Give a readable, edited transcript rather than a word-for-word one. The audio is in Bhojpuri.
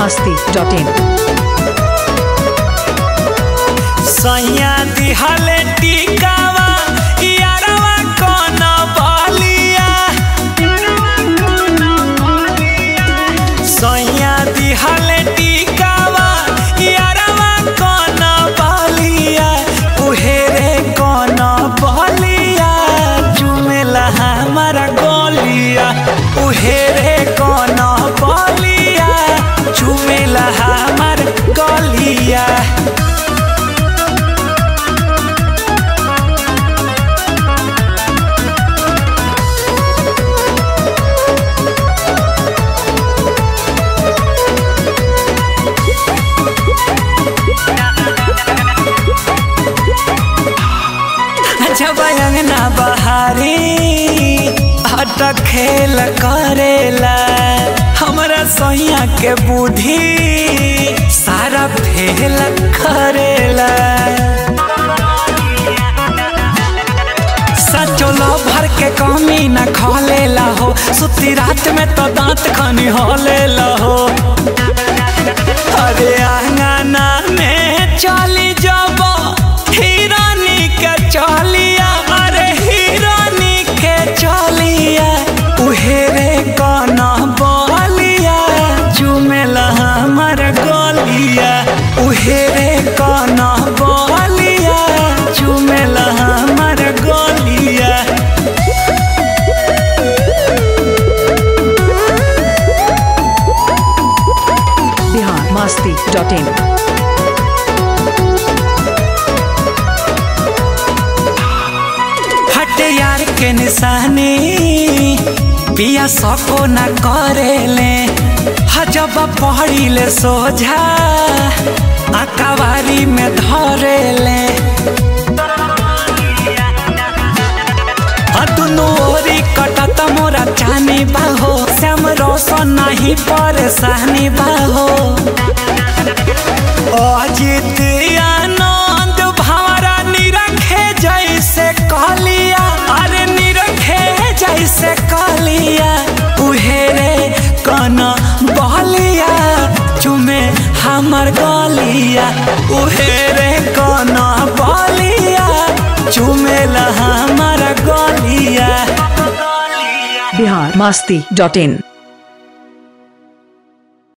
masti.in सैया दिहले टिकावा यारवा कोन बलिया सैया दिहले टिकावा यारवा कोन बलिया उहेरे कोन बलिया चुमेला हमारा गलिया उहेरे कोन बलिया चुमेला हमार गलिया जब अंगना बहारी हट खेल करेला हमरा सैया के बुद्धि सारा फेल करेला सचोलो भर के कमी न खोलेला हो सुती रात में तो दांत खनी होलेला हो अरे आंगना में चली जब हिरानी के चलिया अरे हिरानी के चलिया उहेरे काना बलिया चुमेला हमर गलिया उहेरे काना बलिया चुमेला हमर गलिया Bihar masti.in यार के निशानी पिया सको न करेले हजब पहड़ी ले सोझा अकवारी में धरेले दुनू ओरी कटत मोरा चानी बाहो श्याम रोशन नहीं परेशानी बाहो अजित आनंद भंवरा निरखे जैसे कहलिया अरे निरखे जैसे कहलिया उहेरे कन बलिया चुमे हमर गलिया उहेरे कन बलिया चुमेला हमर गलिया Bihar masti.in